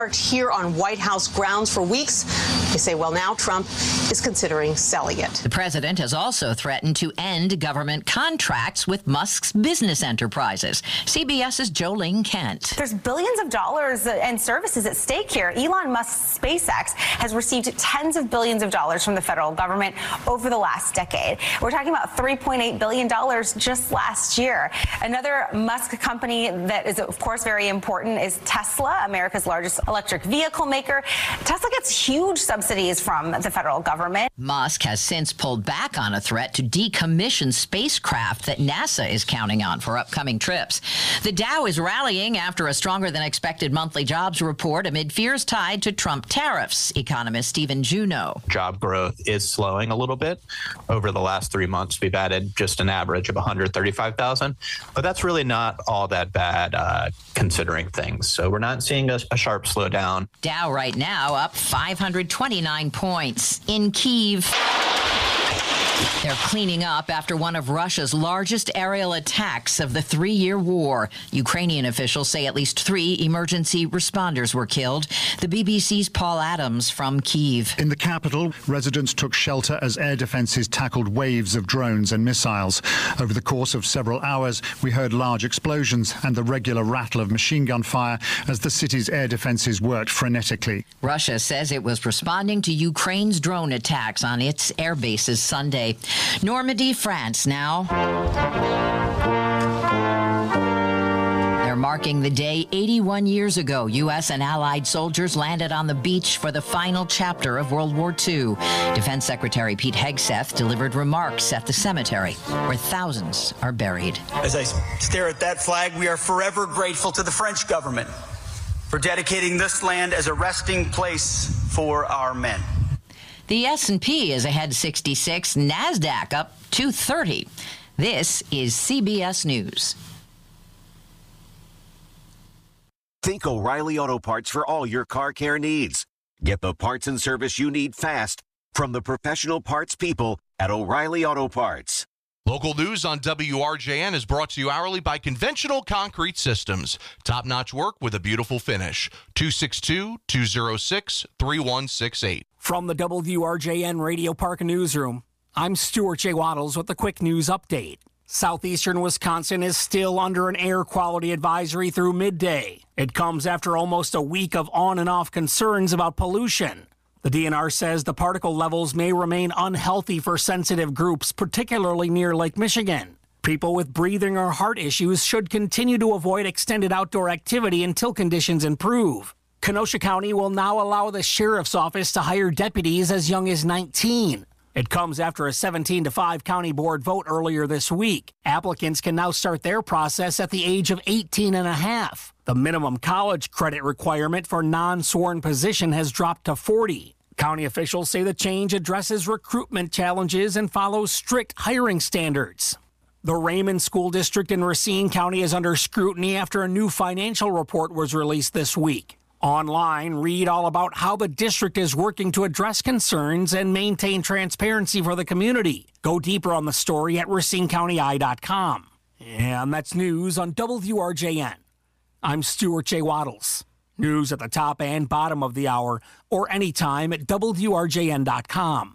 Here on White House grounds for weeks. They say, well, now Trump is considering selling it. The president has also threatened to end government contracts with Musk's business enterprises. CBS's Jolene Kent. There's billions of dollars and services at stake here. Elon Musk's SpaceX has received tens of billions of dollars from the federal government over the last decade. We're talking about $3.8 billion just last year. Another Musk company that is, of course, very important is Tesla, America's largest electric vehicle maker. Tesla gets huge subsidies from the federal government. Musk has since pulled back on a threat to decommission spacecraft that NASA is counting on for upcoming trips. The Dow is rallying after a stronger than expected monthly jobs report amid fears tied to Trump tariffs. Economist Stephen Juneau. Job growth is slowing a little bit. Over the last 3 months, we've added just an average of 135,000, but that's really not all that bad considering things. So we're not seeing a sharp slowdown. Dow right now up 529 points. In Kyiv, they're cleaning up after one of Russia's largest aerial attacks of the 3-year war. Ukrainian officials say at least 3 emergency responders were killed. The BBC's Paul Adams from Kyiv. In the capital, residents took shelter as air defences tackled waves of drones and missiles. Over the course of several hours, we heard large explosions and the regular rattle of machine gun fire as the city's air defences worked frenetically. Russia says it was responding to Ukraine's drone attacks on its air bases Sunday. Normandy, France now. They're marking the day 81 years ago. U.S. and Allied soldiers landed on the beach for the final chapter of World War II. Defense Secretary Pete Hegseth delivered remarks at the cemetery where thousands are buried. As I stare at that flag, we are forever grateful to the French government for dedicating this land as a resting place for our men. The S&P is ahead 66, NASDAQ up 230. This is CBS News. Think O'Reilly Auto Parts for all your car care needs. Get the parts and service you need fast from the professional parts people at O'Reilly Auto Parts. Local news on WRJN is brought to you hourly by Conventional Concrete Systems. Top-notch work with a beautiful finish. 262-206-3168. From the WRJN Radio Park Newsroom, I'm Stuart J. Waddles with a quick news update. Southeastern Wisconsin is still under an air quality advisory through midday. It comes after almost a week of on and off concerns about pollution. The DNR says the particle levels may remain unhealthy for sensitive groups, particularly near Lake Michigan. People with breathing or heart issues should continue to avoid extended outdoor activity until conditions improve. Kenosha County will now allow the sheriff's office to hire deputies as young as 19. It comes after a 17-5 county board vote earlier this week. Applicants can now start their process at the age of 18 and a half. The minimum college credit requirement for non-sworn position has dropped to 40. County officials say the change addresses recruitment challenges and follows strict hiring standards. The Raymond School District in Racine County is under scrutiny after a new financial report was released this week. Online, read all about how the district is working to address concerns and maintain transparency for the community. Go deeper on the story at RacineCountyEye.com. And that's news on WRJN. I'm Stuart J. Waddles. News at the top and bottom of the hour or anytime at WRJN.com.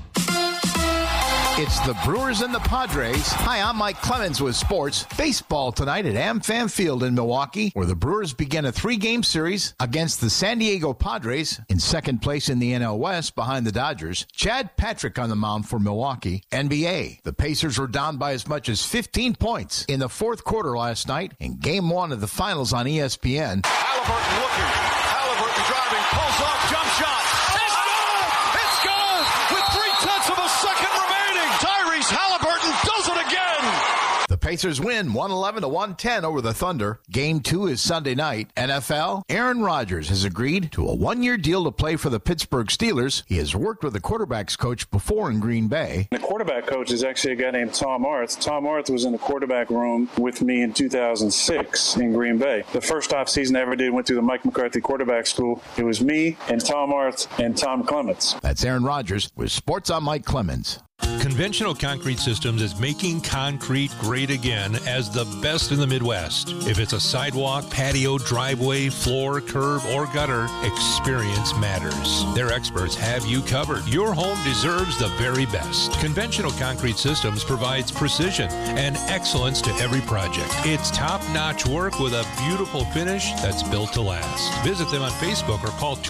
It's the Brewers and the Padres. Hi, I'm Mike Clemens with sports. Baseball tonight at AmFam Field in Milwaukee, where the Brewers begin a 3-game series against the San Diego Padres in second place in the NL West behind the Dodgers. Chad Patrick on the mound for Milwaukee. NBA. The Pacers were down by as much as 15 points in the fourth quarter last night in Game 1 of the finals on ESPN. Halliburton looking. Halliburton driving. Pulls off. Jump shot. It's good! With 0.3 of a second remaining. Tyrese Halliburton does it again! The Pacers win 111-110 over the Thunder. Game 2 is Sunday night. NFL, Aaron Rodgers has agreed to a 1-year deal to play for the Pittsburgh Steelers. He has worked with the quarterbacks coach before in Green Bay. The quarterback coach is actually a guy named Tom Arth. Tom Arth was in the quarterback room with me in 2006 in Green Bay. The first off season I ever did went through the Mike McCarthy quarterback school. It was me and Tom Arth and Tom Clements. That's Aaron Rodgers with Sports on Mike Clemens. Conventional Concrete Systems is making concrete great again as the best in the Midwest. If it's a sidewalk, patio, driveway, floor, curb, or gutter, experience matters. Their experts have you covered. Your home deserves the very best. Conventional Concrete Systems provides precision and excellence to every project. It's top-notch work with a beautiful finish that's built to last. Visit them on Facebook or call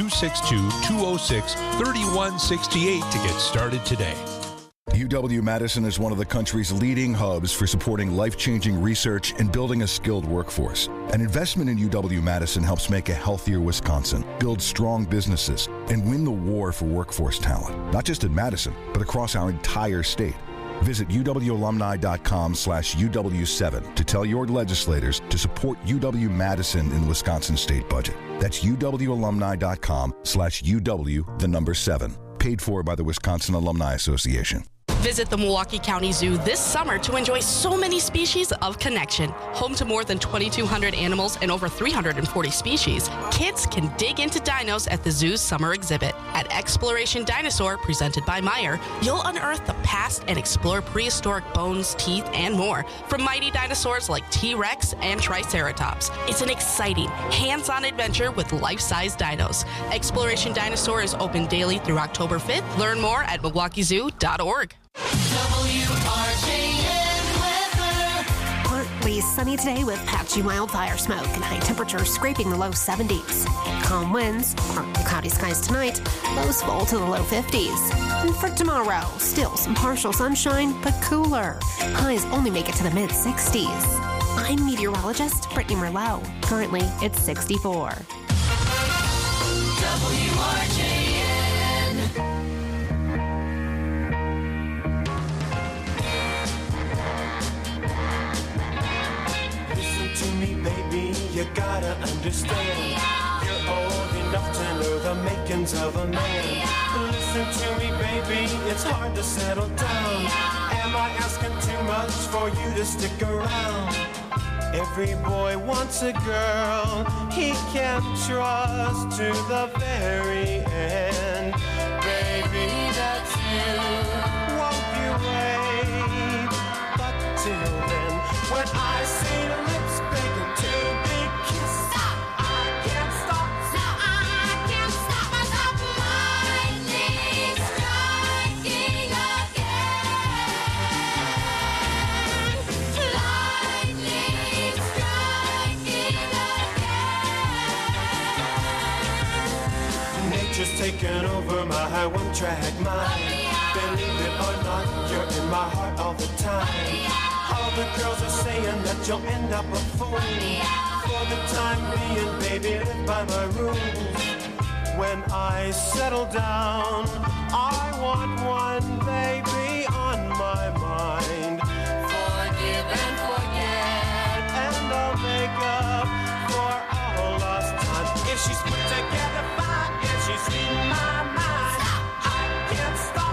262-206-3168 to get started today. UW-Madison is one of the country's leading hubs for supporting life-changing research and building a skilled workforce. An investment in UW-Madison helps make a healthier Wisconsin, build strong businesses, and win the war for workforce talent, not just in Madison, but across our entire state. Visit uwalumni.com/UW7 to tell your legislators to support UW-Madison in the Wisconsin state budget. That's uwalumni.com/UW7. Paid for by the Wisconsin Alumni Association. Visit the Milwaukee County Zoo this summer to enjoy so many species of connection. Home to more than 2,200 animals and over 340 species, kids can dig into dinos at the zoo's summer exhibit. At Exploration Dinosaur, presented by Meyer, you'll unearth the past and explore prehistoric bones, teeth, and more from mighty dinosaurs like T-Rex and Triceratops. It's an exciting, hands-on adventure with life-size dinos. Exploration Dinosaur is open daily through October 5th. Learn more at milwaukeezoo.org. Partly sunny today with patchy wildfire smoke and high temperatures scraping the low 70s. Calm winds, partly cloudy skies tonight, lows fall to the low 50s. And for tomorrow, still some partial sunshine, but cooler. Highs only make it to the mid-60s. I'm meteorologist Brittany Merlot. Currently, it's 64. WRJN. To me, baby, you gotta understand. You're old enough to know the makings of a man. Listen to me, baby, it's hard to settle down. Am I asking too much for you to stick around? Every boy wants a girl he can trust to the very end. Baby, that's you. Won't you wait? But till then, when I see lips begging to be kissed, I can't stop. No, I can't stop myself. Lightning striking again. Lightning striking again. Nature's taken over my one-track mind. Believe it or not, you're in my heart all the time. All the girls are saying that you'll end up a fool. For the time being, baby, live by my rules. When I settle down, I want one baby on my mind. Forgive and forget, and I'll make up for all lost time. If she's put together fine, if she's in my mind, I can't stop.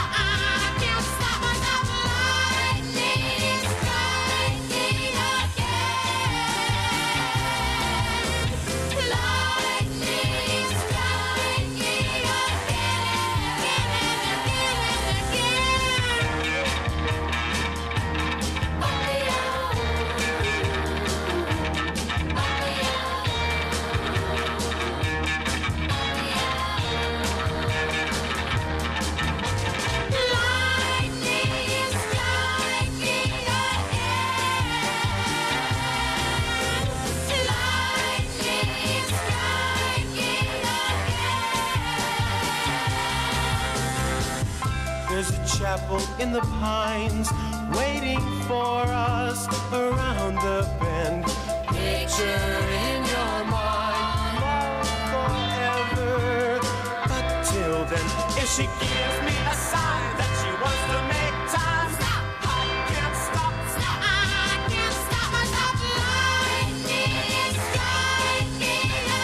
There's a chapel in the pines waiting for us around the bend. Picture in your mind, love forever. But till then, if she gives me a sign that she wants to make time, stop. I can't stop. Stop. I can't stop myself. Lightning striking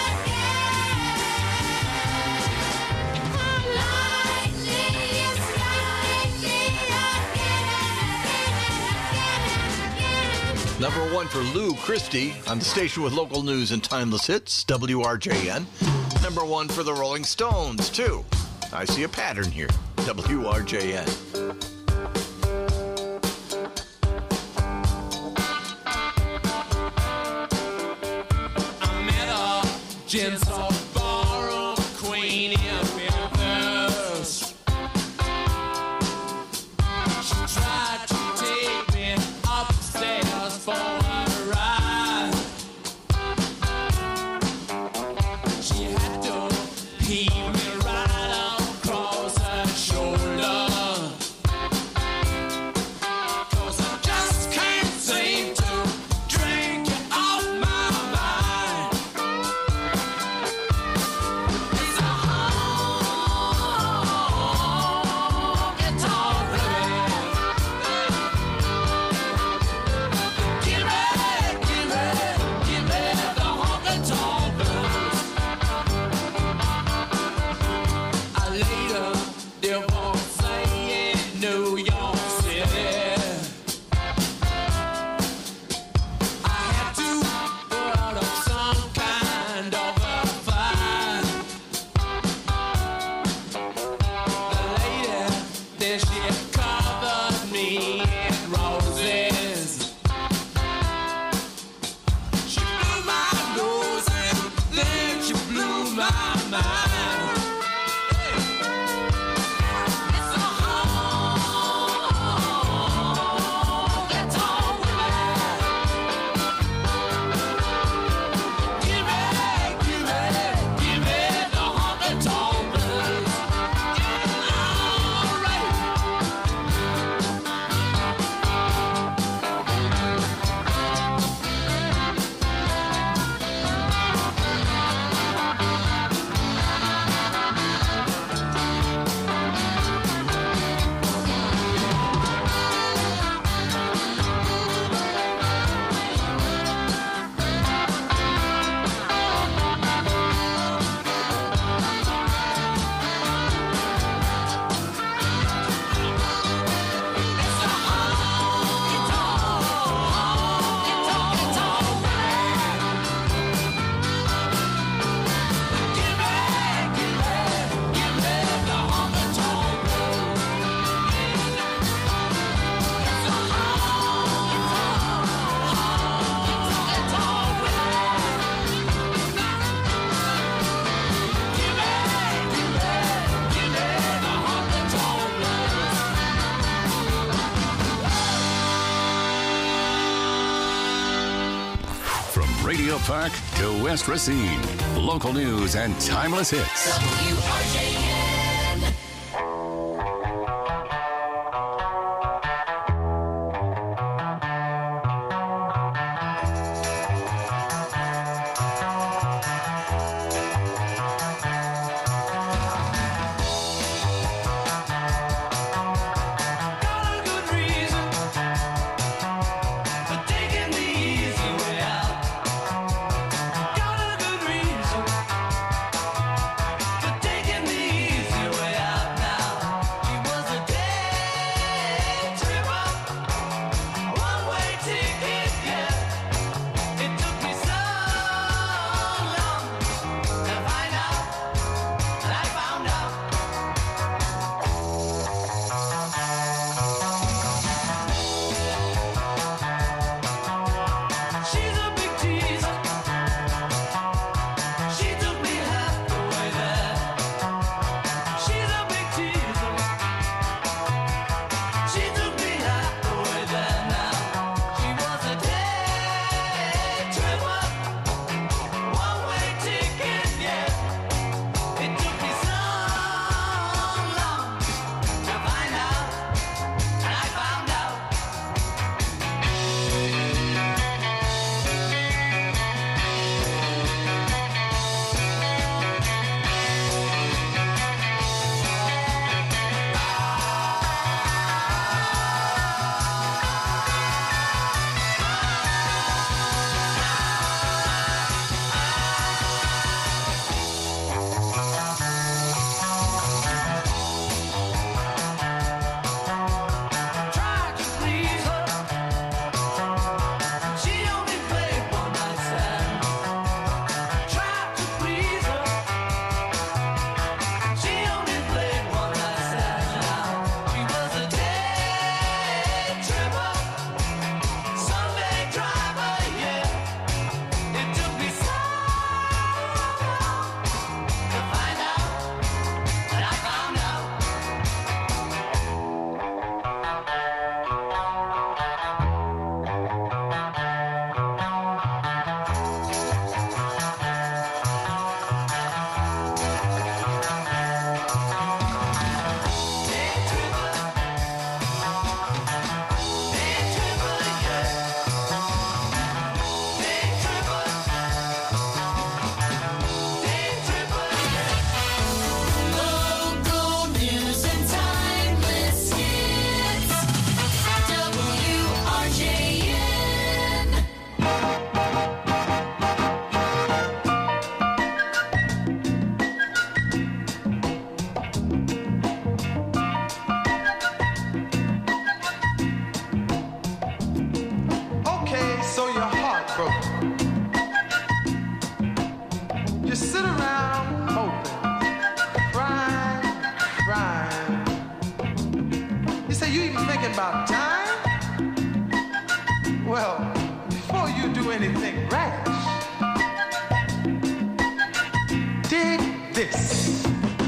Number one for Lou Christie on the station with local news and timeless hits, WRJN. Number one for the Rolling Stones, too. I see a pattern here, WRJN. Gents all ballroom queen in Memphis. She tried to take me upstairs for a ride. She had to pee me right across her shoulder. 'Cause I just can't seem to drink you off my mind. It's a honky-tonk blues. Give me the honky-tonk blues. I later divorcing in New York City. I had to put up some kind of a fight. The lady, then she covered me in roses. She blew my nose and then she blew my mind. It's a honky-tonk blues. Give me the honky-tonk blues. From Radio Park to West Racine, local news and timeless hits. WRJN. Taking the easy about time? Well, before you do anything rash, dig this.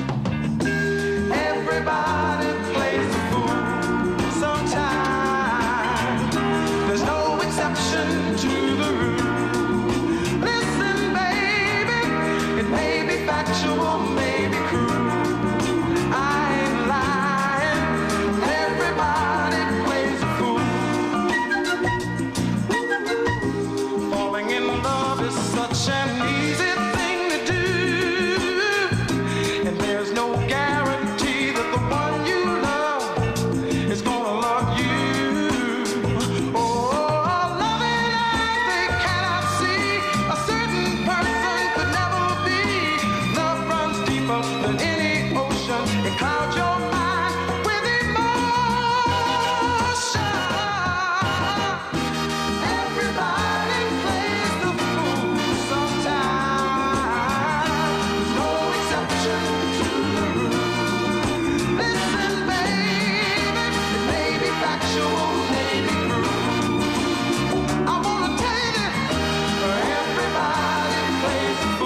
Everybody plays the fool sometimes. There's no exception to the rule. Listen, baby, it may be factual, may be cruel. I ain't lying. Everybody plays the fool. Falling in love is such an easy thing to do, and there's no guarantee that the one you love is gonna love you. Oh, loving eyes they cannot see, a certain person could never be. Love runs deeper than any ocean, it clouds your mind with emotion. Everybody plays the fool sometimes. There's no exception to the rule. Listen, baby, it may be factual, may be cruel. I wanna tell you, everybody plays the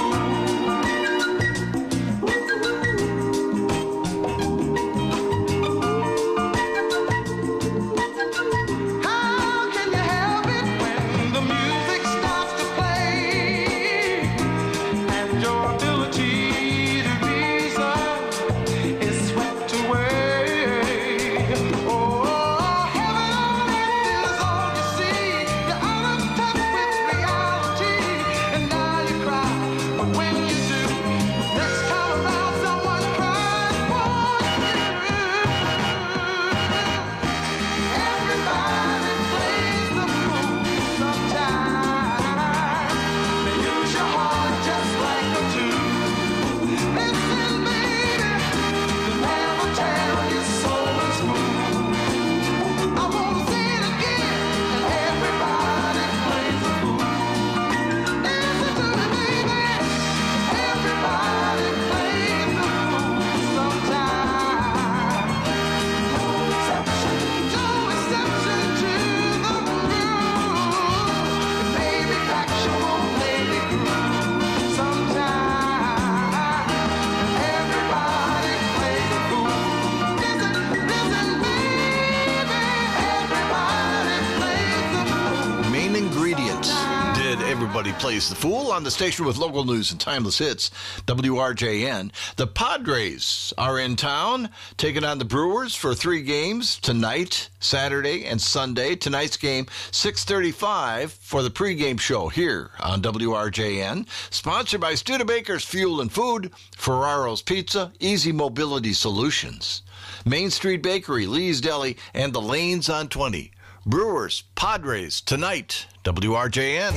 How can you help it when the music starts to play and your ability to reason is swept away? Oh, heaven on earth is all you see. You're out of touch with reality, and now you cry. But when you do, next time around, someone cries for you. Everybody plays the fool sometimes. They use your heart just like a tool. Listen, baby, they never tell your soul is smooth. I wanna say it again. Everybody plays the fool. Listen to me, baby. Everybody plays the fool sometimes. No exception to the rule. It may be factual, may be cruel. Sometimes everybody plays the fool. Listen, baby. Everybody plays the fool. Main ingredient. Did Everybody Plays the Fool on the station with local news and timeless hits, WRJN. The Padres are in town, taking on the Brewers for 3 games tonight, Saturday, and Sunday. Tonight's game, 6:35 for the pregame show here on WRJN. Sponsored by Studebaker's Fuel and Food, Ferraro's Pizza, Easy Mobility Solutions, Main Street Bakery, Lee's Deli, and the Lanes on 20. Brewers, Padres, tonight, WRJN.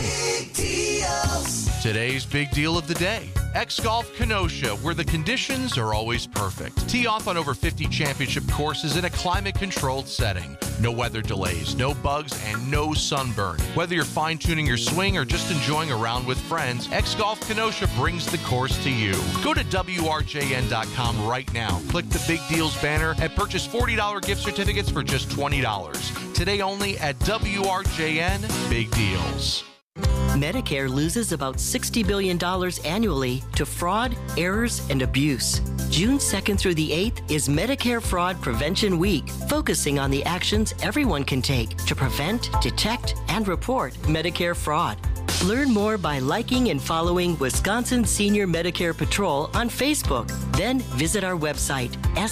Today's big deal of the day. X-Golf Kenosha, where the conditions are always perfect. Tee off on over 50 championship courses in a climate-controlled setting. No weather delays, no bugs, and no sunburn. Whether you're fine-tuning your swing or just enjoying a round with friends, X-Golf Kenosha brings the course to you. Go to WRJN.com right now. Click the Big Deals banner and purchase $40 gift certificates for just $20. Today only at WRJN Big Deals. Medicare loses about $60 billion annually to fraud, errors, and abuse. June 2nd through the 8th is Medicare Fraud Prevention Week, focusing on the actions everyone can take to prevent, detect, and report Medicare fraud. Learn more by liking and following Wisconsin Senior Medicare Patrol on Facebook. Then visit our website,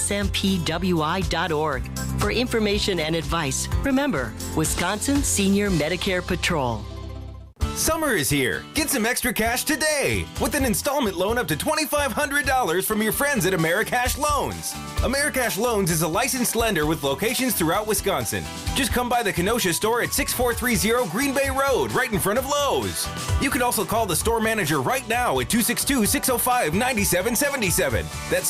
smpwi.org. For information and advice, remember, Wisconsin Senior Medicare Patrol. Summer is here. Get some extra cash today with an installment loan up to $2,500 from your friends at Americash Loans. Americash Loans is a licensed lender with locations throughout Wisconsin. Just come by the Kenosha store at 6430 Green Bay Road, right in front of Lowe's. You can also call the store manager right now at 262-605-9777. That's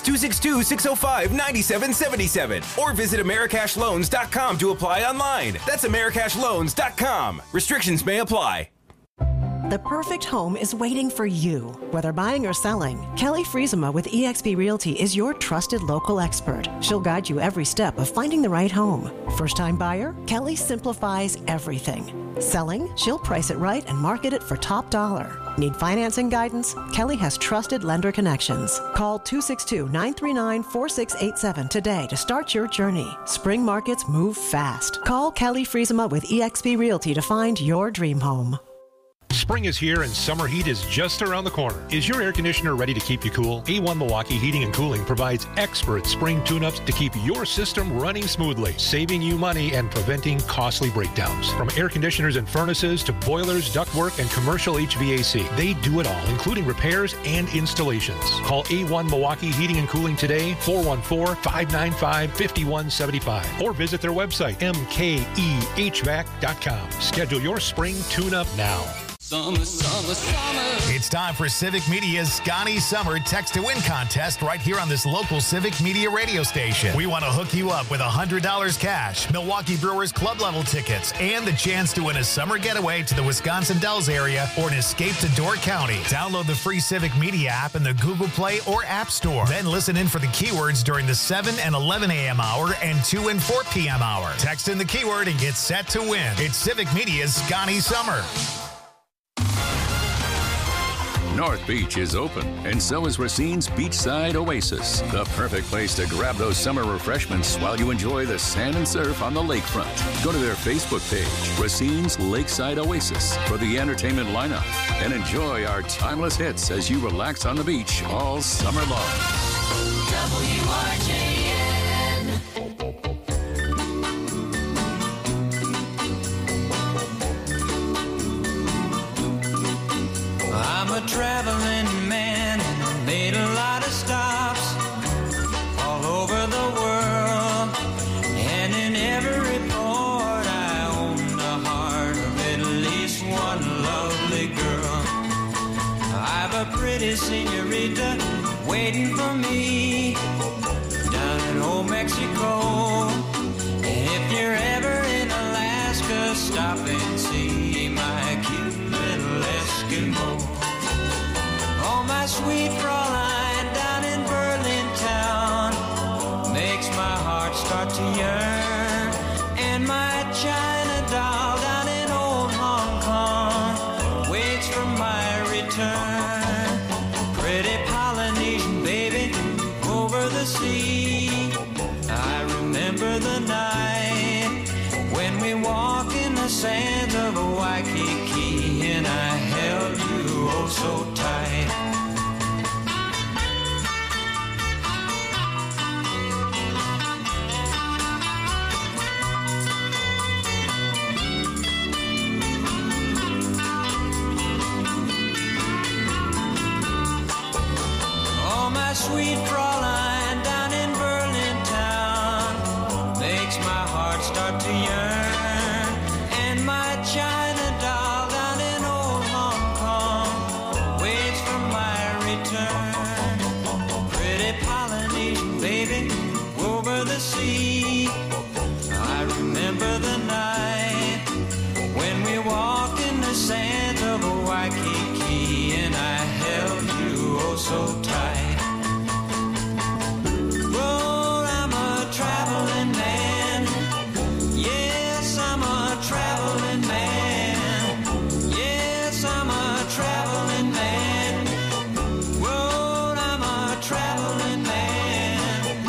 262-605-9777. Or visit AmericashLoans.com to apply online. That's AmericashLoans.com. Restrictions may apply. The perfect home is waiting for you. Whether buying or selling, Kelly Friesema with eXp Realty is your trusted local expert. She'll guide you every step of finding the right home. First-time buyer? Kelly simplifies everything. Selling? She'll price it right and market it for top dollar. Need financing guidance? Kelly has trusted lender connections. Call 262-939-4687 today to start your journey. Spring markets move fast. Call Kelly Friesema with eXp Realty to find your dream home. Spring is here and summer heat is just around the corner. Is your air conditioner ready to keep you cool? A1 Milwaukee Heating and Cooling provides expert spring tune-ups to keep your system running smoothly, saving you money and preventing costly breakdowns. From air conditioners and furnaces to boilers, ductwork, and commercial HVAC, they do it all, including repairs and installations. Call A1 Milwaukee Heating and Cooling today, 414-595-5175, or visit their website, mkehvac.com. Schedule your spring tune-up now. Summer, summer, summer. It's time for Civic Media's Scotty Summer Text to Win contest right here on this local Civic Media radio station. We want to hook you up with $100 cash, Milwaukee Brewers club level tickets, and the chance to win a summer getaway to the Wisconsin Dells area or an escape to Door County. Download the free Civic Media app in the Google Play or App Store. Then listen in for the keywords during the 7 and 11 a.m. hour and 2 and 4 p.m. hour. Text in the keyword and get set to win. It's Civic Media's Scotty Summer. North Beach is open, and so is Racine's Beachside Oasis, the perfect place to grab those summer refreshments while you enjoy the sand and surf on the lakefront. Go to their Facebook page, Racine's Lakeside Oasis, for the entertainment lineup, and enjoy our timeless hits as you relax on the beach all summer long. WRJN. I'm a traveling man, made a lot of stops all over the world, and in every port I owned a heart of at least one lovely girl. I've a pretty senorita waiting for me down in old Mexico, and if you're ever in Alaska, stop and see my cute little Eskimo. Oh, my sweet Fraulein down in Berlin town makes my heart start to yearn. And my China doll down in old Hong Kong waits for my return. Pretty Polynesian baby over the sea, I remember the night when we walked in the sands of Waikiki and I held you oh so tight. Oh, my sweet Fraulein down in Berlin town makes my heart start to yearn. And my China doll down in old Hong Kong waits for my return. Pretty Polynesian baby over the sea, I remember the night when we walked in the sands of Waikiki and I held you oh so tight. Well, I'm a traveling man. Yes, I'm a traveling man. Yes, I'm a traveling man. Well, I'm a traveling man.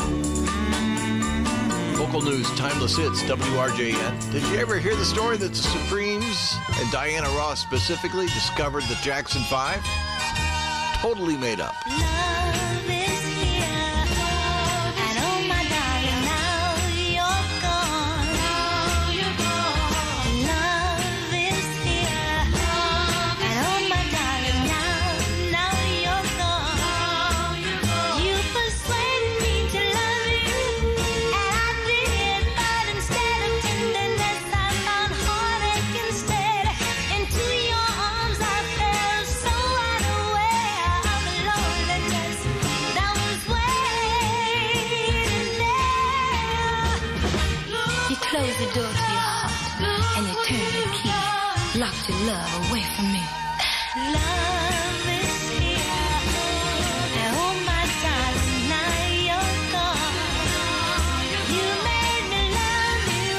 Local news, timeless hits, WRJN. Did you ever hear the story that the Supremes and Diana Ross specifically discovered the Jackson 5? Totally made up. Love is here, and oh my darling, now you're gone. Now you're gone. Love is here, and oh my darling, now you're gone. Now you're gone. You persuaded me to love you, and I did, but instead of tenderness, I found heartache instead. Into your arms I fell so unaware of the loneliness that was waiting there. You closed the door to your heart and you turned the key, locked your love away from me. Love is here. Oh, my darling, now you're gone. You made me love you.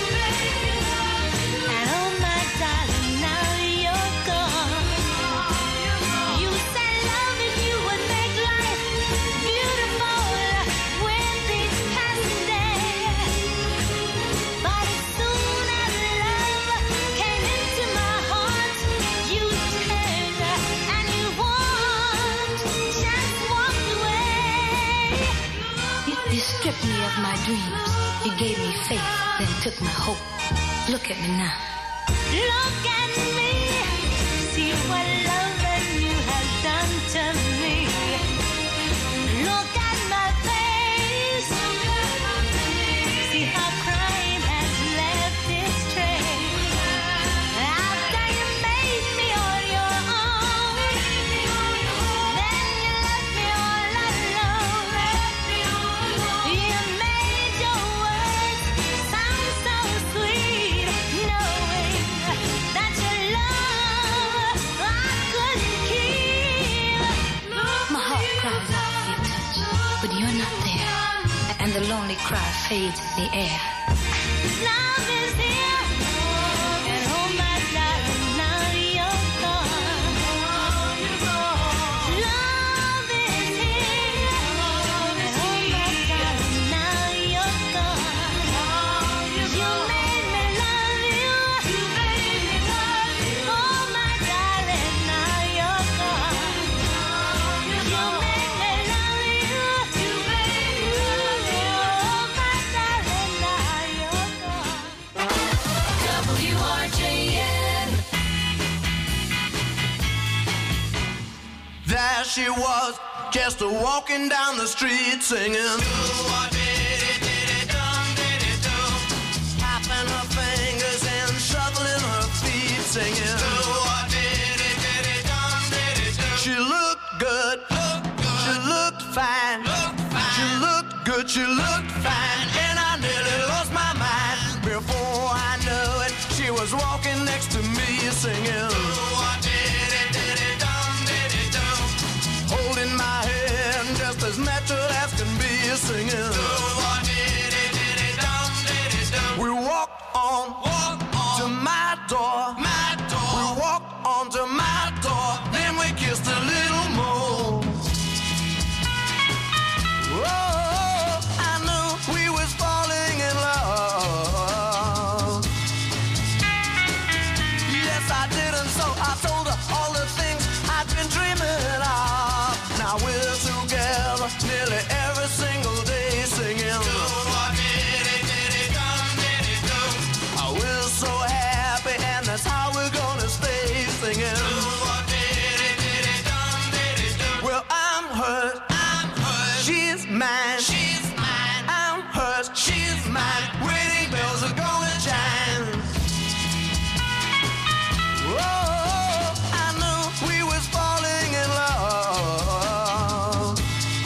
And oh, my darling, now you're gone. You said loving you would make life beautiful with each passing day. But as soon as love came into my heart, you turned and you just walked away. You stripped me of my dreams. You gave me faith, then took my hope. Look at me now. Look at me, see what loving you has done to me. Look at my face, see how crime has left its trace. After you made me on your own, then you left me all alone. You made your words sound so sweet, knowing that your love I couldn't keep. My heart cries out for your touch, but you're not there. And the lonely cry fades in the air. Love is here, and oh my darling, now you're gone. Love is here, and oh my darling, now you're gone. You made me love you. Oh my darling, now you're gone. You made me love you. Oh my darling, now you're gone. WRJN. There she was, just walking down the street singing. Tapping her fingers and shuffling her feet singing. She looked good, she looked fine, she looked good, she looked fine, and I nearly lost my mind. Before I knew it, she was walking next to me singing. Holding my hand just as natural as can be singing. We walked on to my door. We walked on to my door. Then we kissed a little more. Oh, I knew we was falling in love. Yes, I did, and so I told her all the things I'd been dreaming of. Now we're together nearly every single day singing. We're so happy, and that's how we're gonna stay singing. Well, I'm hers, she's mine, I'm hers, she's mine. Wedding bells are gonna chime. Oh, I knew we was falling in love.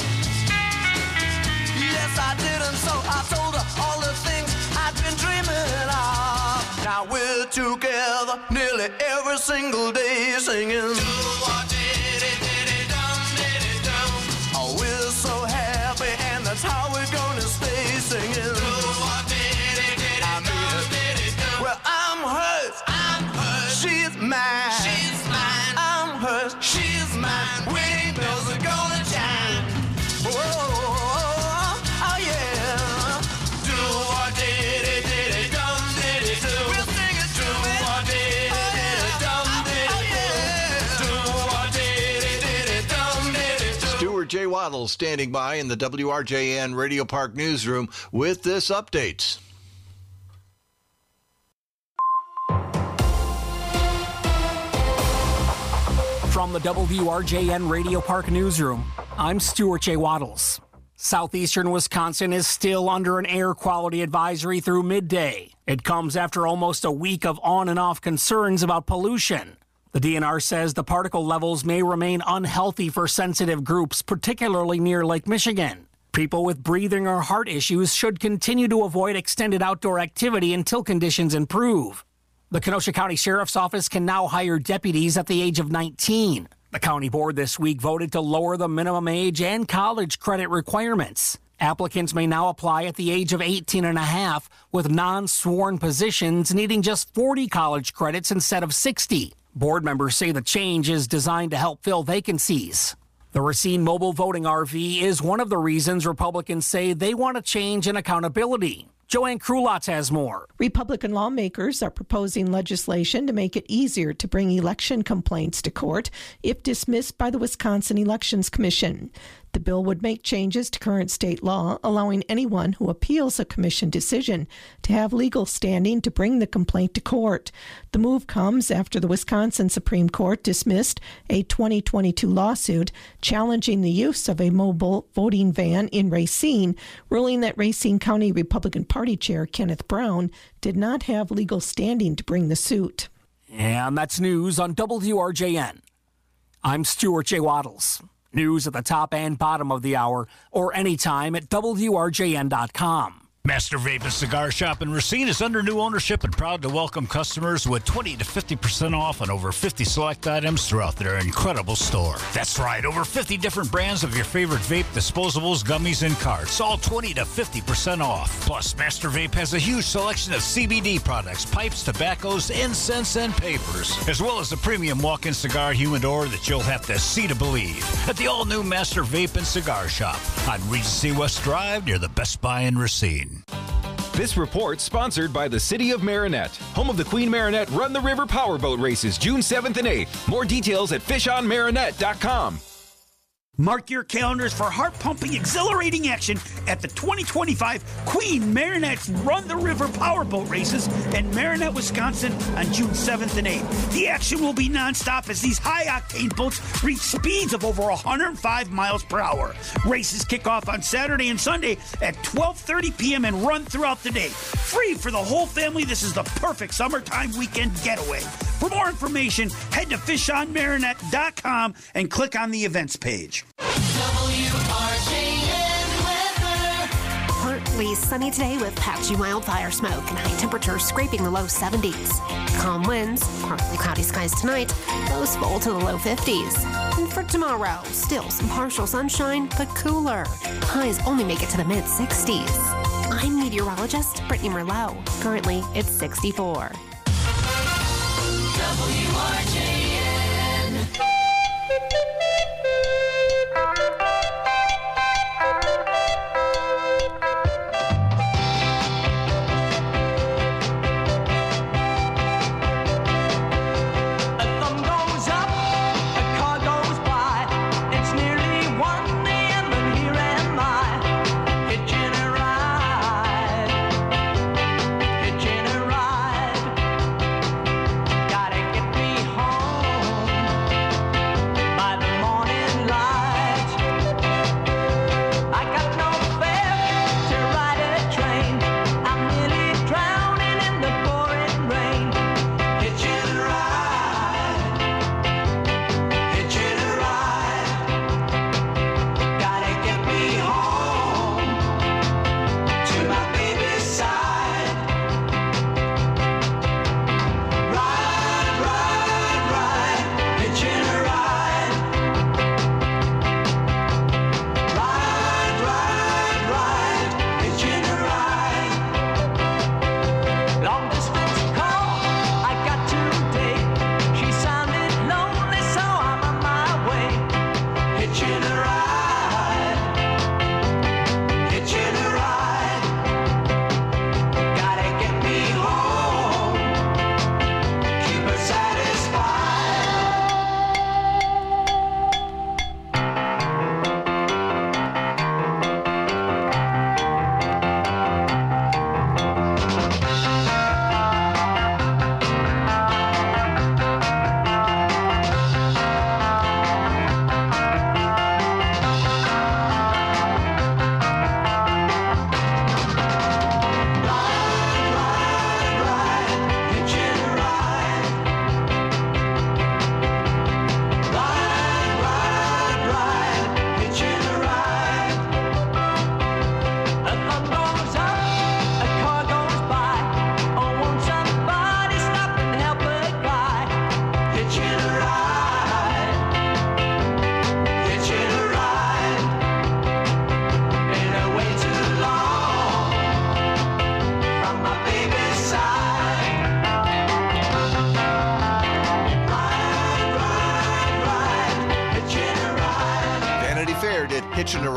Yes, I did, and so I told her all the things I'd been dreaming of. Now we're together nearly every single day singing. Oh, we're so happy, and that's how we're gonna stay singing. I mean, well, I'm hers, she's mine, I'm hers, she's mine. Wedding bells are gonna chime. Oh, oh yeah. Do what did it, dum did it do. We'll sing it to me. Do what did it, dum did it do. Do what did it, dum did it do. Stuart J. Waddle standing by in the WRJN Radio Park newsroom with this update. From the WRJN Radio Park newsroom, I'm Stuart J. Waddles. Southeastern Wisconsin is still under an air quality advisory through midday. It comes after almost a week of on and off concerns about pollution. The DNR says the particle levels may remain unhealthy for sensitive groups, particularly near Lake Michigan. People with breathing or heart issues should continue to avoid extended outdoor activity until conditions improve. The Kenosha County Sheriff's Office can now hire deputies at the age of 19. The county board this week voted to lower the minimum age and college credit requirements. Applicants may now apply at the age of 18 and a half, with non-sworn positions needing just 40 college credits instead of 60. Board members say the change is designed to help fill vacancies. The Racine Mobile Voting RV is one of the reasons Republicans say they want a change in accountability. Joanne Krulotz has more. Republican lawmakers are proposing legislation to make it easier to bring election complaints to court if dismissed by the Wisconsin Elections Commission. The bill would make changes to current state law, allowing anyone who appeals a commission decision to have legal standing to bring the complaint to court. The move comes after the Wisconsin Supreme Court dismissed a 2022 lawsuit challenging the use of a mobile voting van in Racine, ruling that Racine County Republican Party Chair Kenneth Brown did not have legal standing to bring the suit. And that's news on WRJN. I'm Stuart J. Waddles. News at the top and bottom of the hour, or anytime at WRJN.com. Master Vape and Cigar Shop in Racine is under new ownership and proud to welcome customers with 20 to 50% off on over 50 select items throughout their incredible store. That's right, over 50 different brands of your favorite vape, disposables, gummies, and carts, all 20 to 50% off. Plus, Master Vape has a huge selection of CBD products, pipes, tobaccos, incense, and papers, as well as a premium walk-in cigar humidor that you'll have to see to believe at the all-new Master Vape and Cigar Shop on Regency West Drive near the Best Buy in Racine. This report sponsored by the City of Marinette, home of the Queen Marinette Run the River Powerboat Races, June 7th and 8th. More details at fishonmarinette.com. Mark your calendars for heart-pumping, exhilarating action at the 2025 Queen Marinette's Run the River Powerboat Races in Marinette, Wisconsin on June 7th and 8th. The action will be nonstop as these high-octane boats reach speeds of over 105 miles per hour. Races kick off on Saturday and Sunday at 12:30 p.m. and run throughout the day. Free for the whole family, this is the perfect summertime weekend getaway. For more information, head to fishonmarinette.com and click on the events page. Partly sunny today with patchy wildfire smoke and high temperatures scraping the low 70s. Calm winds, partly cloudy skies tonight, lows fall to the low 50s. And for tomorrow, still some partial sunshine, but cooler. Highs only make it to the mid 60s. I'm meteorologist Brittany Merlot. Currently, it's 64. WRJN. Gotta get me home.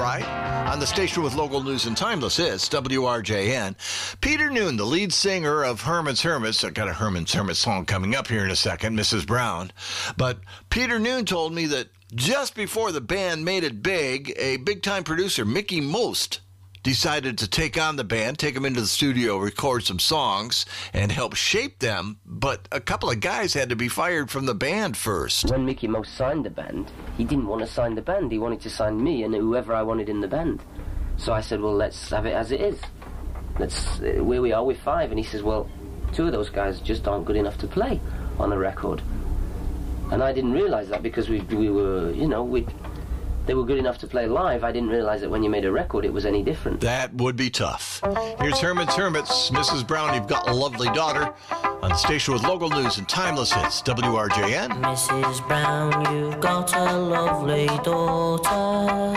right. On the station with local news and timeless hits, WRJN. Peter Noon, the lead singer of Herman's Hermits. I got a Herman's Hermits song coming up here in a second, Mrs. Brown. But Peter Noon told me that just before the band made it big, a big-time producer, Mickey Most, decided to take on the band, take them into the studio, record some songs, and help shape them. But a couple of guys had to be fired from the band first. When Mickey Most signed the band, he didn't want to sign the band. He wanted to sign me and whoever I wanted in the band. So I said, well, let's have it as it is. Where we are, we're 5. And he says, well, 2 of those guys just aren't good enough to play on a record. And I didn't realize that because we were, they were good enough to play live. I didn't realize that when you made a record, it was any different. That would be tough. Here's Herman's Hermits. Mrs. Brown, you've got a lovely daughter. On the station with local news and timeless hits, WRJN. Mrs. Brown, you've got a lovely daughter.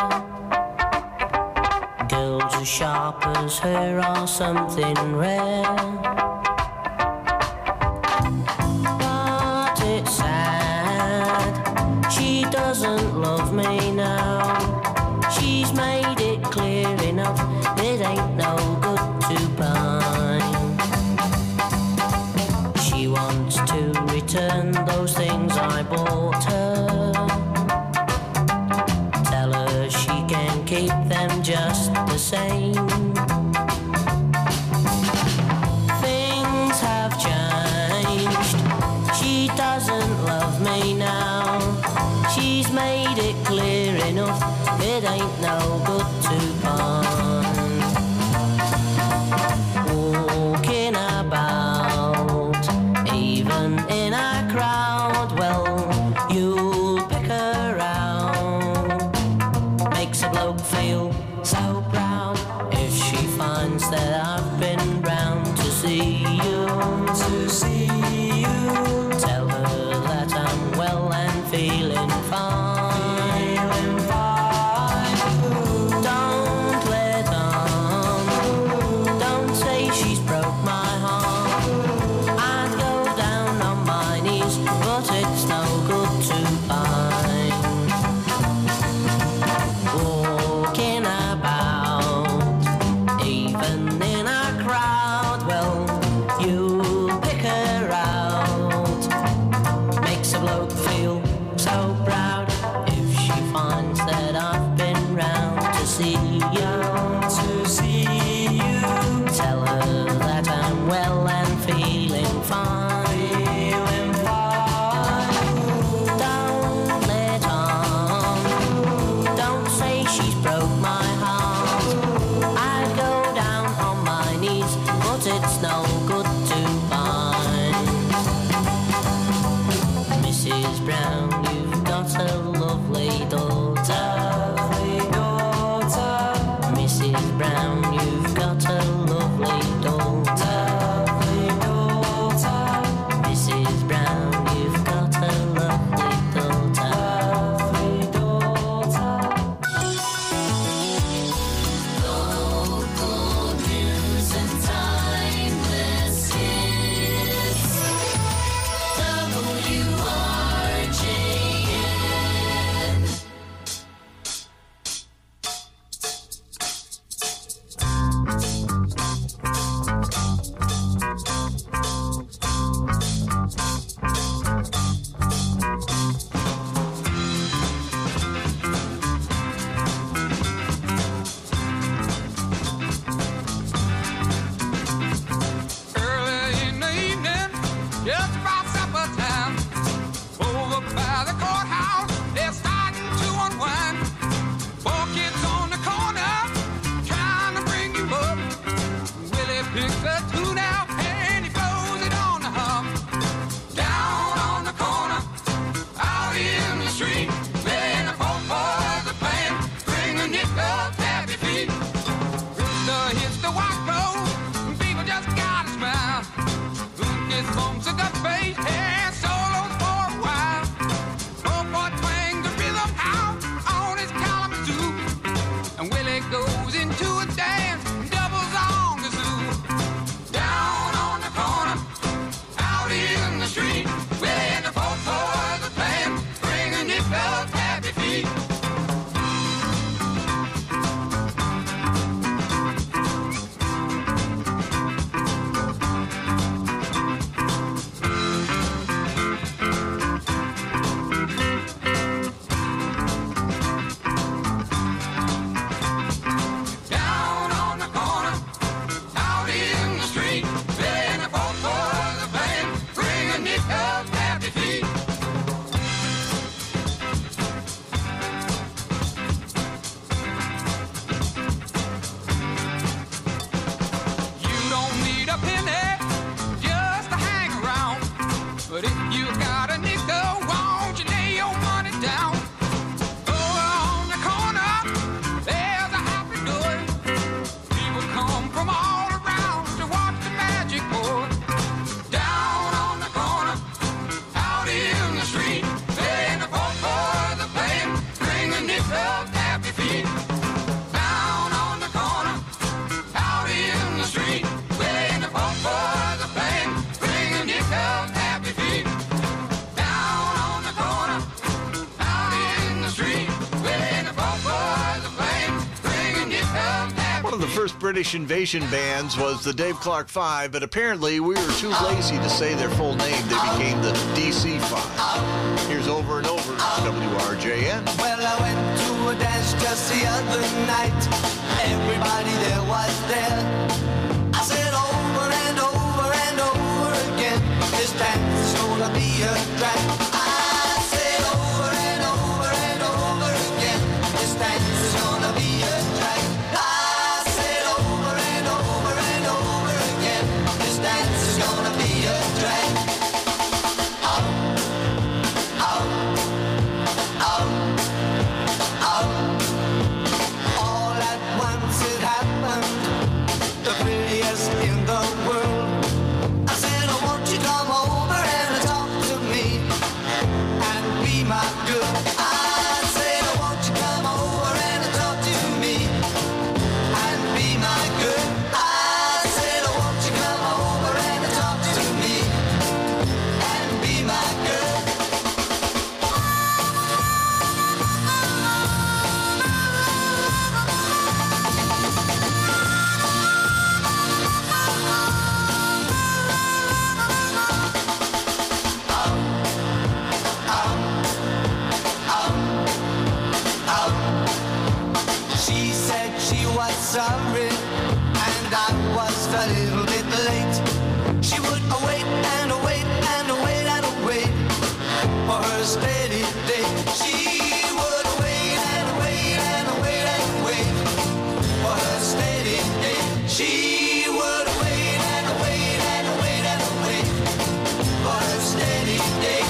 Girls as sharp as her are something rare. But it's sad, she doesn't love me now. She's made it clear enough, it ain't no good to pine. She wants to return those things I bought her. Tell her she can keep them just the same. Things have changed, she doesn't love me now. She's made it clear enough, it ain't no good to pine. Walking about, even in a crowd, well, you'll pick her out. Makes a bloke feel so proud if she finds that I've been round to see you. Tell her that I'm well and feeling fine. Don't let on, don't say she's broke my heart. I'd go down on my knees, but it's no good to pine. Walking about, even in a crowd, well, you pick her out. Makes a bloke feel so proud if she finds that I've been round to see you. Tell her that I'm well and feeling fine. Don't let on, don't say she's broke my heart. I'd go down on my knees, but it's no good to pine. Mrs. Brown, you've got a lovely daughter. Mrs. Brown, you've got a lovely daughter. Mrs. Brown, you've got a lovely daughter. Local news and timeless hits. WRJN. Early in the evening, just about supper time, over by the courthouse, they're starting to unwind. 4 kids on the corner, trying to bring you up. Willie picks a tune out and he blows it on the hum. Down on the corner, out in the street, playing the folk boys are playing, bring a nickel, tap your feet. Rooster hits the white road, people just gotta smile. Lucas bumps a gut bass and solos for a while. Oh boy twangs the rhythm out on his Kalamazoo, and Willie goes into a dance and doubles on the zoo. Down on the corner, out in the street, Willie and the folk boys are playing, bring a nickel, tap your feet. One of the first British invasion bands was the Dave Clark Five, but apparently we were too lazy to say their full name. They became the DC Five. Here's Over and Over, WRJN. Well, I went to a dance just the other night. Everybody there was there. I said over and over and over again, this dance is gonna be a drag. I said over and over and over again, this dance is gonna be a drag. I said over and over and over again, this dance is gonna be a drag. All at once it happened, the prettiest in the world. I said, oh, won't you come over and talk to me and be my girl? I said, oh, won't you come over and talk to me and be my girl? I said, oh, won't you come over and talk to me and be my girl? She said she was sorry, and I was a little bit late. She would wait and wait and wait and wait for her steady day. She would wait and wait and wait and wait for her steady day. She would wait and wait and wait and wait for her steady day.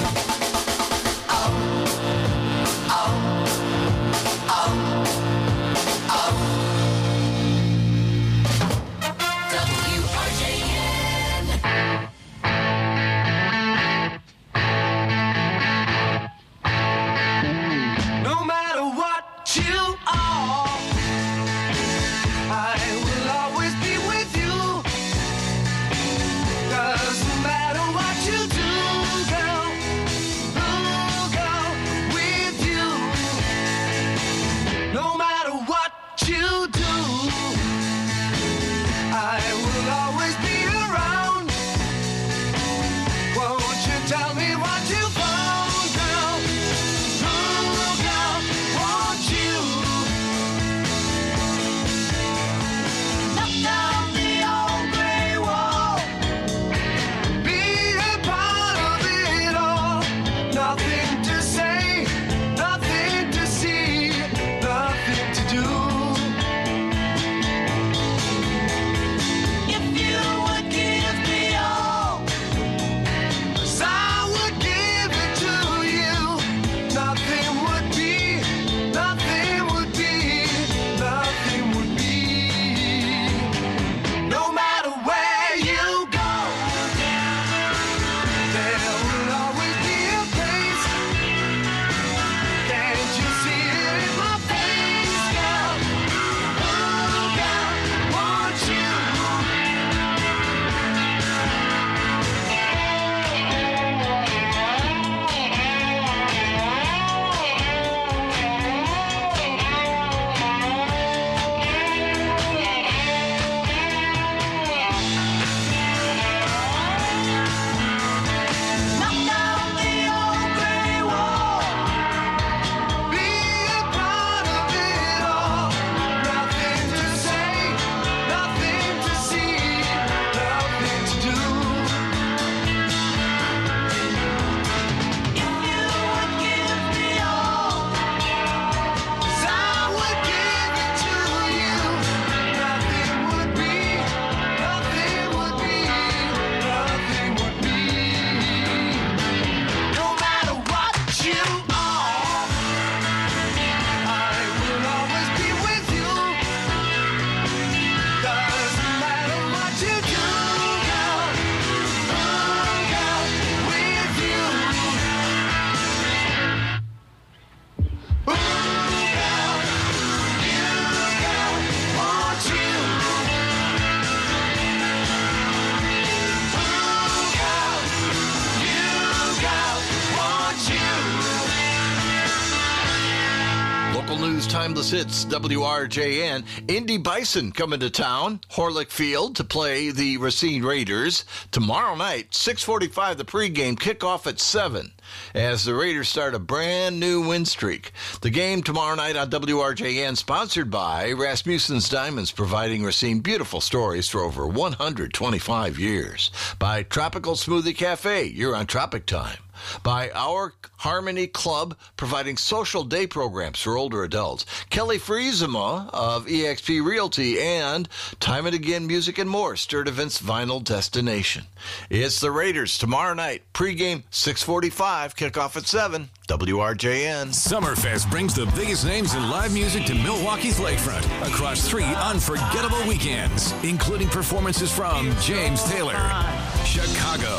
Timeless Hits, WRJN. Indy Bison coming to town, Horlick Field, to play the Racine Raiders. Tomorrow night, 6:45, the pregame, kickoff at 7, as the Raiders start a brand new win streak. The game tomorrow night on WRJN, sponsored by Rasmussen's Diamonds, providing Racine beautiful stories for over 125 years. By Tropical Smoothie Cafe, you're on Tropic Time. By Our Harmony Club, providing social day programs for older adults. Kelly Friesema of eXp Realty, and Time and Again Music and More, Sturdivant's Vinyl Destination. It's the Raiders tomorrow night. Pregame 6:45, kickoff at 7. WRJN. Summerfest brings the biggest names in live music to Milwaukee's lakefront across 3 unforgettable weekends, including performances from James Taylor, Chicago,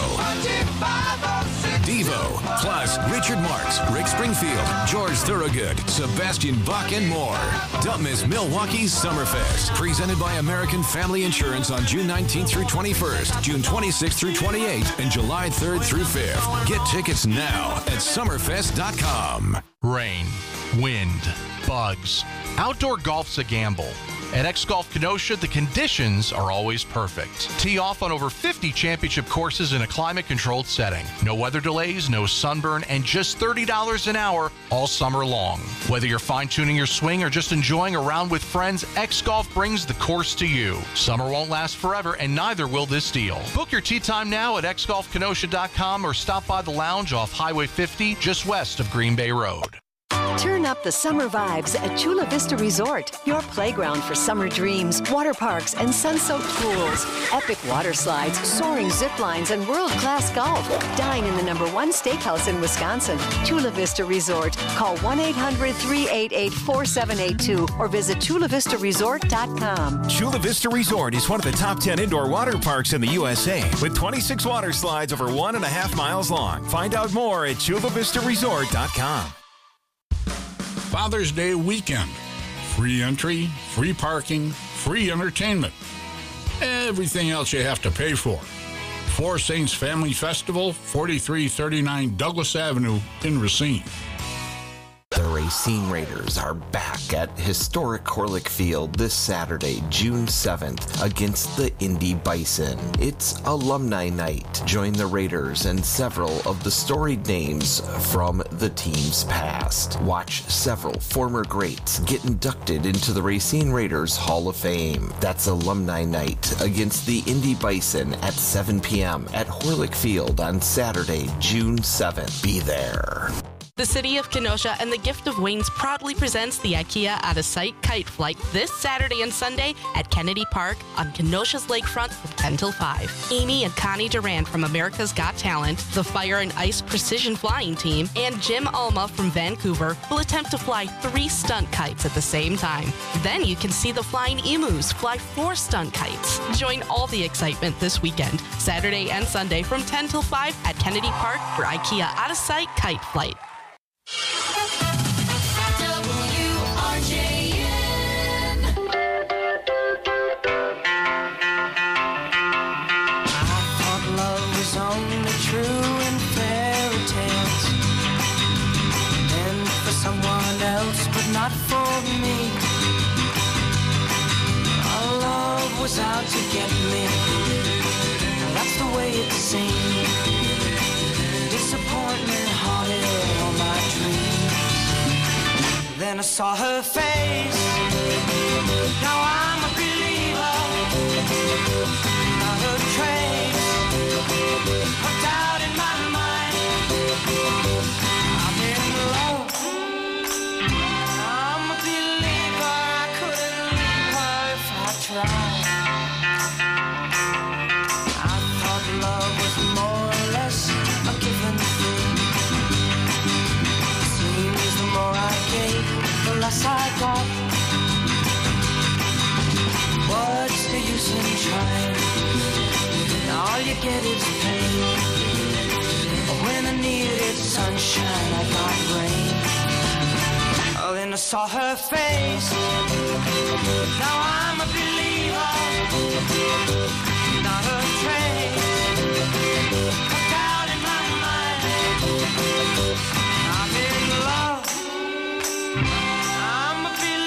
Devo, plus Richard Marx, Rick Springfield, George Thorogood, Sebastian Bach, and more. Don't miss Milwaukee's Summerfest, presented by American Family Insurance on June 19th through 21st, June 26th through 28th, and July 3rd through 5th. Get tickets now at summerfest.com. Rain, wind, bugs. Outdoor golf's a gamble. At X Golf Kenosha, the conditions are always perfect. Tee off on over 50 championship courses in a climate-controlled setting. No weather delays, no sunburn, and just $30 an hour all summer long. Whether you're fine-tuning your swing or just enjoying a round with friends, X Golf brings the course to you. Summer won't last forever, and neither will this deal. Book your tee time now at xgolfkenosha.com or stop by the lounge off Highway 50 just west of Green Bay Road. Turn up the summer vibes at Chula Vista Resort, your playground for summer dreams, water parks, and sun-soaked pools, epic water slides, soaring zip lines, and world-class golf. Dine in the #1 steakhouse in Wisconsin. Chula Vista Resort. Call 1-800-388-4782 or visit chulavistaresort.com. Chula Vista Resort is one of the top 10 indoor water parks in the USA, with 26 water slides over 1.5 miles long. Find out more at chulavistaresort.com. Father's Day weekend. Free entry, free parking, free entertainment. Everything else you have to pay for. Four Saints Family Festival, 4339 Douglas Avenue in Racine. The Racine Raiders are back at historic Horlick Field this Saturday, June 7th, against the Indy Bison. It's Alumni Night. Join the Raiders and several of the storied names from the team's past. Watch several former greats get inducted into the Racine Raiders Hall of Fame. That's Alumni Night against the Indy Bison at 7 p.m. at Horlick Field on Saturday, June 7th. Be there. The City of Kenosha and the Gift of Waynes proudly presents the IKEA Out-of-Sight Kite Flight this Saturday and Sunday at Kennedy Park on Kenosha's lakefront from 10 till 5. Amy and Connie Durand from America's Got Talent, the Fire and Ice Precision Flying Team, and Jim Alma from Vancouver will attempt to fly 3 stunt kites at the same time. Then you can see the Flying Emus fly 4 stunt kites. Join all the excitement this weekend, Saturday and Sunday from 10 till 5 at Kennedy Park for IKEA Out-of-Sight Kite Flight. WRJN. I thought love was only true in fairy tales, and for someone else, but not for me. Our love was out to get me. That's the way it seemed. Disappointment haunted all my dreams. Then I saw her face. Now I'm a believer. Not a trace of doubt in my mind. I'm in love. I'm a believer. I couldn't leave her if I tried. I thought love was more or less a given thing. Seems the more I gave, the less I got. What's the use in trying? All you get is pain. When I needed sunshine, I got rain. Oh, then I saw her face. Now I'm a believer. Not a trace. I'm in love. I'm a believer.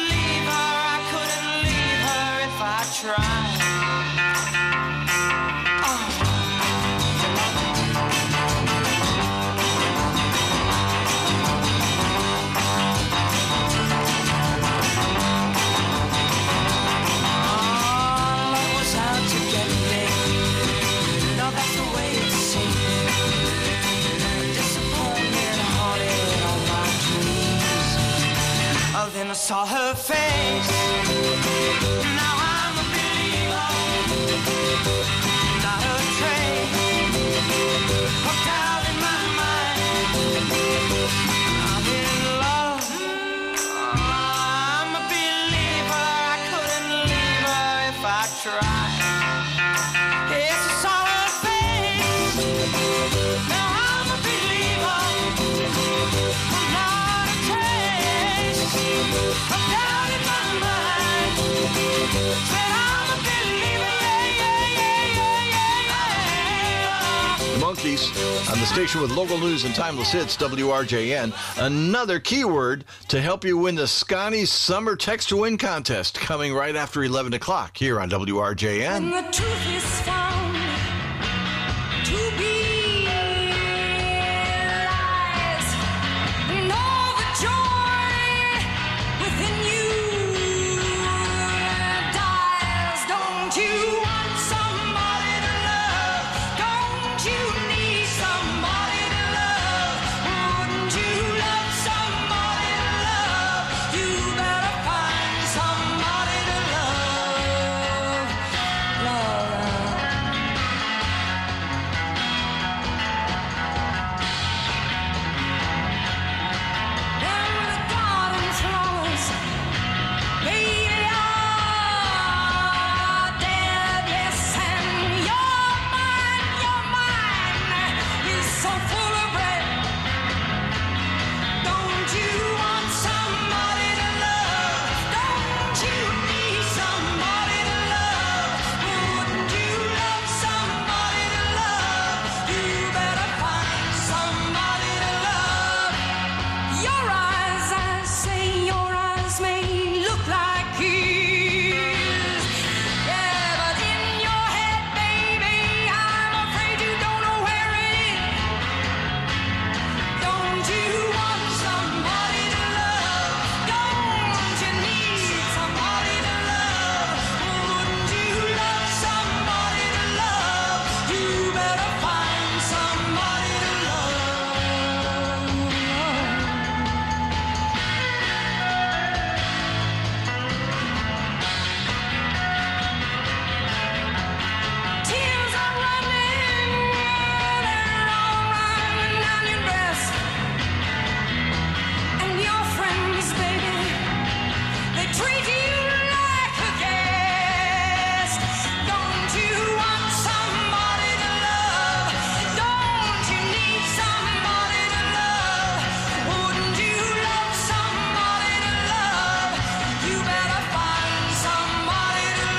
Then I saw her face. Now I'm a believer. Not a trace. Hooked out in my mind. I'm in love. I'm a believer. I couldn't leave her if I tried. Yes, I saw her face. Now I'm a believer. Not a trace. I'm down in my mind. Said I'm a believer, The Monkees on the station with local news and timeless hits, WRJN. Another keyword to help you win the Scotty Summer Text to Win contest coming right after 11 o'clock here on WRJN. and the truth is found to be lies. And all the joy within you dies. Don't you want somebody to love? Don't you need somebody to love? Wouldn't you love somebody to love? You better find somebody to love. Love. And the garden flowers, they are deadless, and your mind is so full of red. Don't you want somebody to love? Don't you need somebody to love? Wouldn't you love somebody to love? You better find somebody to love. Your eyes, I say, your eyes may look like his. Yeah, but in your head, baby, I'm afraid you don't know where it is. Don't you want somebody to love? Don't you need somebody to love? Wouldn't you love somebody to love? You better find somebody to Tears are running, they're all running down your dress. And your friends, baby, they treat you like a guest. Don't you want somebody to love? Don't you need somebody to love? Wouldn't you love somebody to love? You better find somebody to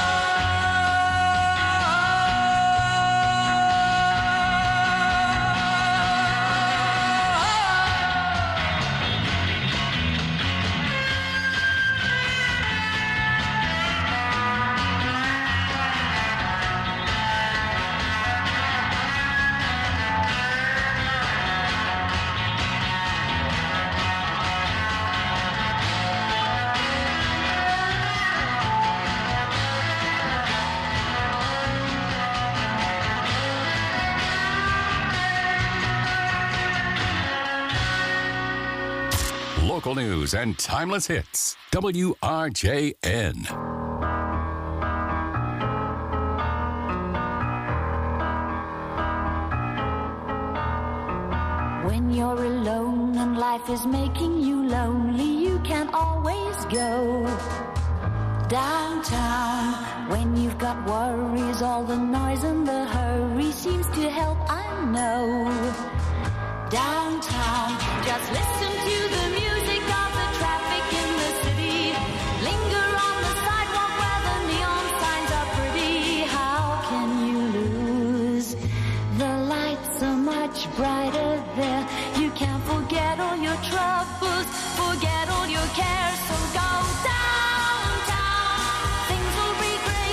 Local news and timeless hits. WRJN. When you're alone and life is making you lonely, you can always go downtown. When you've got worries, all the noise and the hurry seems to help, I know. Downtown, just listen to the music of the traffic in the city. Linger on the sidewalk where the neon signs are pretty. How can you lose? The lights are much brighter there. You can forget all your troubles, forget all your cares. So go downtown, things will be great.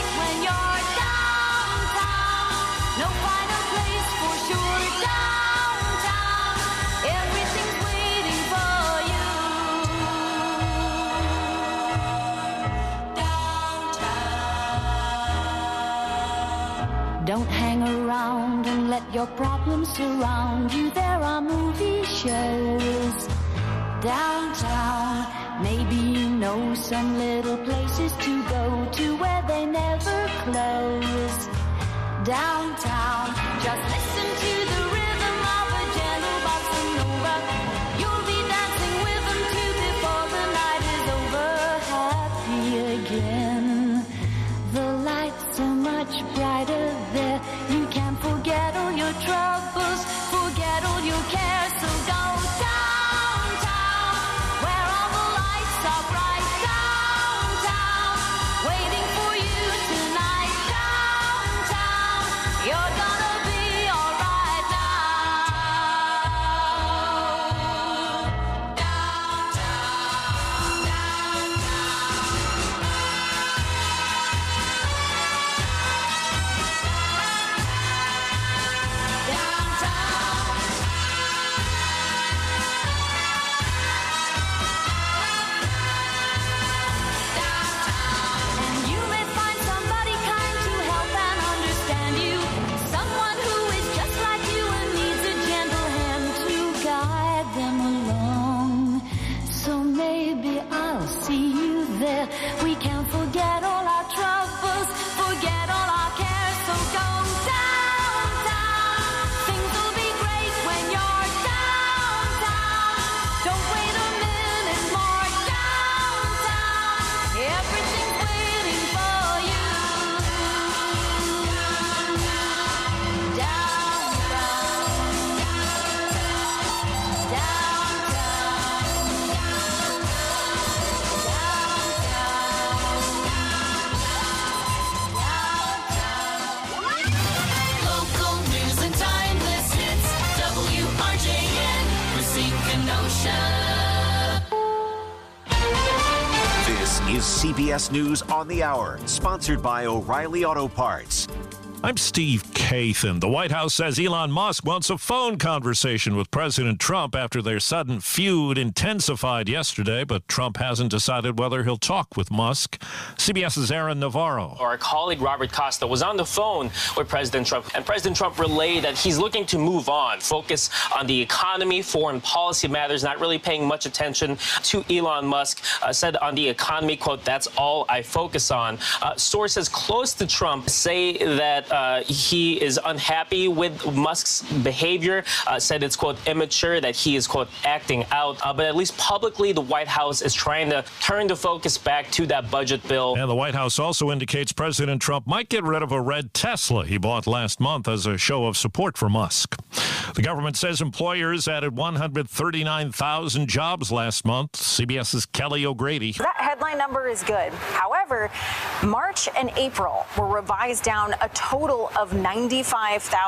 Don't hang around and let your problems surround you. There are movie shows downtown. Maybe you know some little places to go to where they never close. Downtown, just listen to the rhythm of a gentle bossa nova. You'll be dancing with them too before the night is over. Happy again. The lights are much brighter there. You can forget all your troubles, forget all your cares. So go downtown, where all the lights are bright. Downtown, waiting for you tonight. Downtown, you're gonna be alright now. And you may find somebody kind to help and understand you. Someone who is just like you and needs a gentle hand to guide them along. So maybe I'll see you there. We can forget all our troubles, forget all our cares. So go downtown. Things will be great when you're downtown. Don't wait a minute more. Downtown, everything's waiting for you. Local news and timeless hits. WRJN, Racine, Kenosha. This is CBS News on the Hour, sponsored by O'Reilly Auto Parts. I'm Steve Kathan. The White House says Elon Musk wants a phone conversation with President Trump after their sudden feud intensified yesterday, but Trump hasn't decided whether he'll talk with Musk. CBS's Aaron Navarro. Our colleague Robert Costa was on the phone with President Trump, and President Trump relayed that he's looking to move on, focus on the economy, foreign policy matters, not really paying much attention to Elon Musk. Said on the economy, quote, "That's all I focus on." Sources close to Trump say that he is unhappy with Musk's behavior, said it's, quote, immature, that he is, quote, acting out. But at least publicly, the White House is trying to turn the focus back to that budget bill. And the White House also indicates President Trump might get rid of a red Tesla he bought last month as a show of support for Musk. The government says employers added 139,000 jobs last month. CBS's Kelly O'Grady. That headline number is good. However, March and April were revised down a total of 95,000.